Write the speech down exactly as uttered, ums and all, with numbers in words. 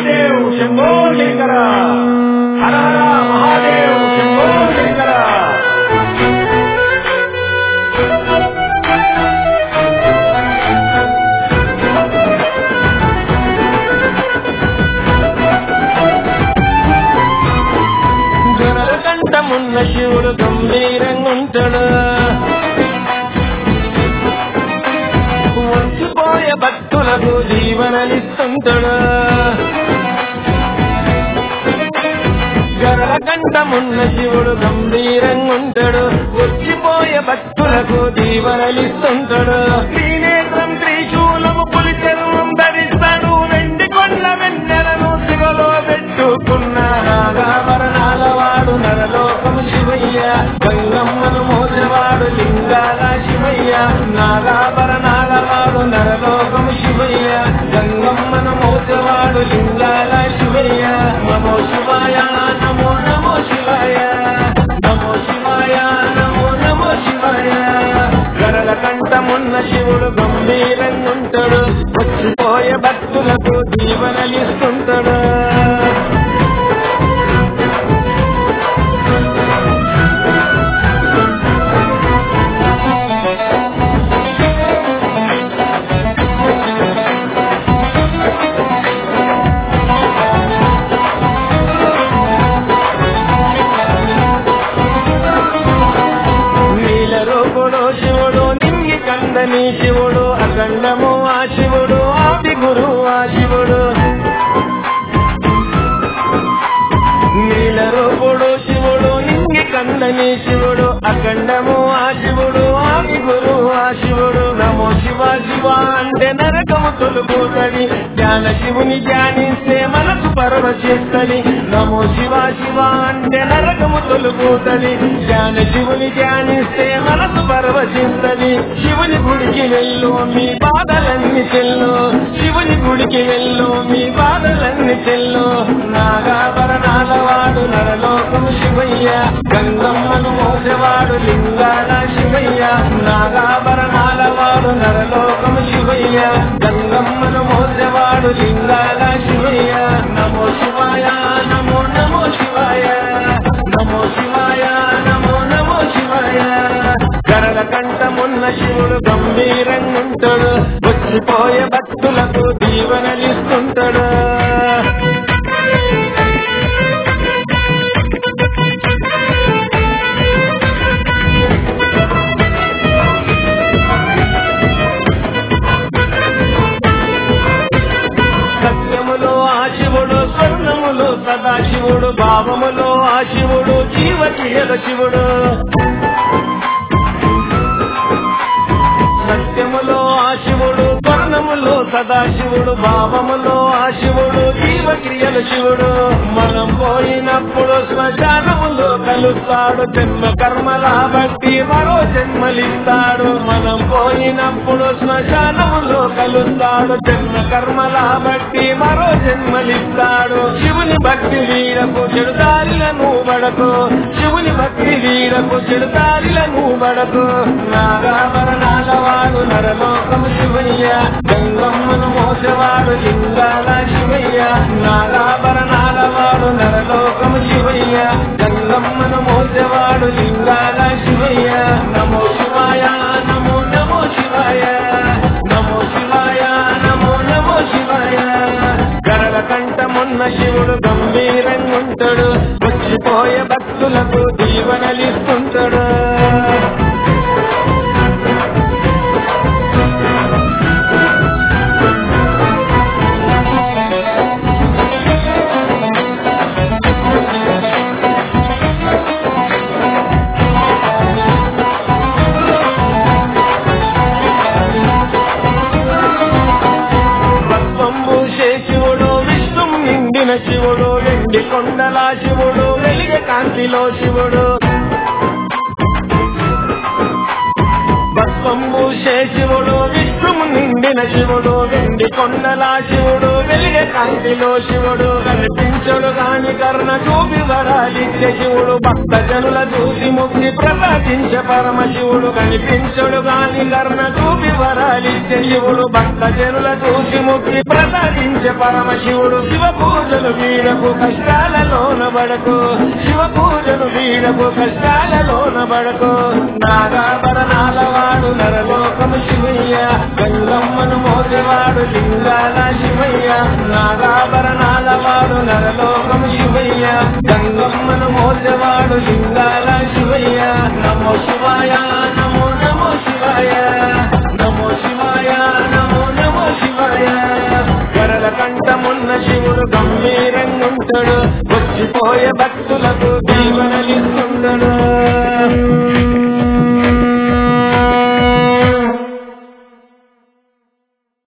महादेव शंभो शंकर हर हर महादेव शंभो शंकर గరకంఠమున్న శివుడు గంభీరంగుంటాడు వచ్చిపోయే భక్తులకు జీవనలిస్తుంటాడు గరకంఠమున్న శివుడు గంభీరంగుంటాడు వచ్చిపోయే భక్తులకు జీవనలిస్తుంటాడు శ్రీనేత్రం త్రిశూలము పులిచెరువం ధరిస్తాడు వెండి కొండ వెన్నెలను శివలో పెట్టుకున్న నాగాభరణాల వాడు నరలోకము శివయ్య గంగమ్మను మోసేవాడు లింగాల శివయ్య నాగాభరణాల వాడు నరలోకము శివయ్య గంగమ్మను మోసేవాడు లింగాల శివయ్య నమో శివాయ నమో నమో శివాయ నమో శివాయ నమో నమో శివాయ గరల కంఠమున్న శివుడు గంభీరంగుంటాడు వచ్చిపోయే భక్తులకు జీవనలిస్తుంటాడు కందని శివుడు అఖండము ఆ శివుడు ఆది గురు ఆ శివుడు నీల రూపుడు శివుడు నింగి కందని శివుడు అఖండము ఆ శివుడు ఆది గురు ఆ శివుడు నమో శివ శివ అంటే నరకము తొలుగుతది జ్ఞాన శివుని ధ్యానిస్తే మనసు పరవశిస్తది నమో శివ శివ అంటే నరకము తొలుగుతది జ్ఞాన శివుని ధ్యానిస్తే మనసు పరవశిస్తది శివుని గుడికి వెళ్ళు మీ బాధలన్నీ చెల్లు శివుని గుడికి వెళ్ళు మీ బాధలన్నీ చెల్లు నాగాభరణాల వాడు నరలోకము శివయ్య గంగమ్మను మోసేవాడు లింగాల శివయ్య నాగాభరణాల వాడు నరలోకము శివయ్య గంగమ్మను మోసేవాడు లింగాల శివయ్య నమో శివాయ నమో నమో శివాయ నమో శివాయ నమో నమో శివాయ గరల కంఠమున్న శివుడు గంభీరంగుంటాడు వచ్చిపోయే భక్తులకు జీవనలిస్తుంటాడు సత్యములో ఆ శివుడు స్వర్ణములో సదాశివుడు భావములో ఆ శివుడు జీవకియల శివుడు సత్యములో ఆ శివుడు స్వర్ణములో సదాశివుడు భావములో ఆ శివుడు జీవక్రియల శివుడు మనం పోయినప్పుడు శ్మశానములో కలుస్తాడు జన్మ కర్మల బట్టి మరో జన్మలిస్తాడు మనం పోయినప్పుడు శ్మశానములో కలుస్తాడు జన్మ కర్మల బట్టి మరో జన్మలిస్తాడు శివుని భక్తి వీరకు చెడుదారిలను బడకు శివుని భక్తి వీరకు చెడుదారిలను బడకు నాగాభరణాల వాడు నరలోకము శివయ్య గంగమ్మను మోసేవాడు లింగాల శివయ్య నాగాభరణాల వాడు నరలోకము శివయ్య గంగమ్మను మోసేవాడు లింగాల శివయ్య నమో శివాయ నమో నమో శివాయ నమో శివాయ నమో నమో శివాయ గరల కంఠమున్న శివుడు గంభీరంగుంటాడు వచ్చిపోయే భక్తులకు జీవనలిస్తుంటాడు శివుడు వెండి కొండల శివుడు వెలిగే కాంతిలో శివుడు భస్మంబు శివుడు విష్ణుము నిండిన శివుడు వెండి కొండల శివుడు వెలిగే కాంతిలో శివుడు కనిపించడు గాని కర్ణ చూపి వరాలిచ్చే శివుడు భక్త జనుల చూసి ముక్తి ప్రసాదించే పరమశివుడు కనిపించడు గాని కర్ణ చూపి వరాలిచ్చే శివుడు భక్త జనుల చూసి ముక్తి ప్రసాదించే పరమశివుడు శివ పూజలు వీడకు కష్టాలలోన బడకు శివ పూజలు వీడకు కష్టాలలోన బడకు నాగాభరణాల వాడు నరలోకము శివయ్య గంగమ్మను మోసేవాడు లింగాల శివయ్య నాగాభరణాల వాడు నరలోకము శివయ్య గంగమ్మను మోసేవాడు లింగాల శివయ్య నమో శివాయ నమో నమో శివాయ నమో శివాయ నమో నమో శివాయ వరల కంఠమున్న శివుడు గంభీరంగుంటాడు వచ్చిపోయే భక్తులకు జీవన